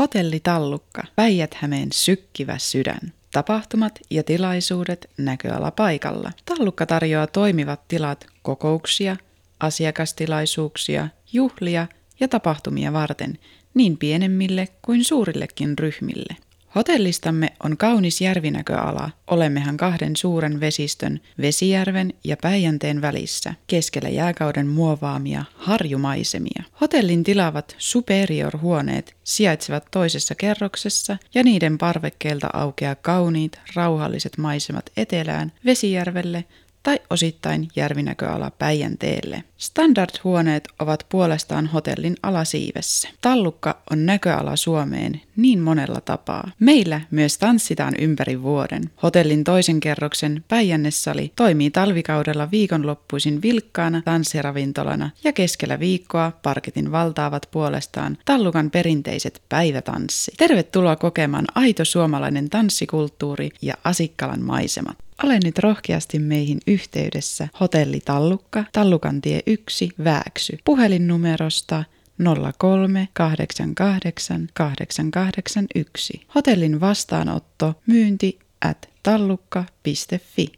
Hotelli Tallukka, Päijät-Hämeen sykkivä sydän. Tapahtumat ja tilaisuudet näköala paikalla. Tallukka tarjoaa toimivat tilat kokouksia, asiakastilaisuuksia, juhlia ja tapahtumia varten niin pienemmille kuin suurillekin ryhmille. Hotellistamme on kaunis järvinäköala, olemmehan kahden suuren vesistön, Vesijärven ja Päijänteen välissä, keskellä jääkauden muovaamia harjumaisemia. Hotellin tilaavat superior-huoneet sijaitsevat toisessa kerroksessa ja niiden parvekkeelta aukeaa kauniit, rauhalliset maisemat etelään, Vesijärvelle tai osittain järvinäköala Päijänteelle. Standard-huoneet ovat puolestaan hotellin alasiivessä. Tallukka on näköala Suomeen niin monella tapaa. Meillä myös tanssitaan ympäri vuoden. Hotellin toisen kerroksen Päijännesali toimii talvikaudella viikonloppuisin vilkkaana tanssiravintolana ja keskellä viikkoa parketin valtaavat puolestaan Tallukan perinteiset päivätanssit. Tervetuloa kokemaan aito suomalainen tanssikulttuuri ja Asikkalan maisemat. Ole nyt rohkeasti meihin yhteydessä Hotelli Tallukka, Tallukantie 1, Vääksy. Puhelinnumerosta 03 88 881. Hotellin vastaanotto myynti@tallukka.fi.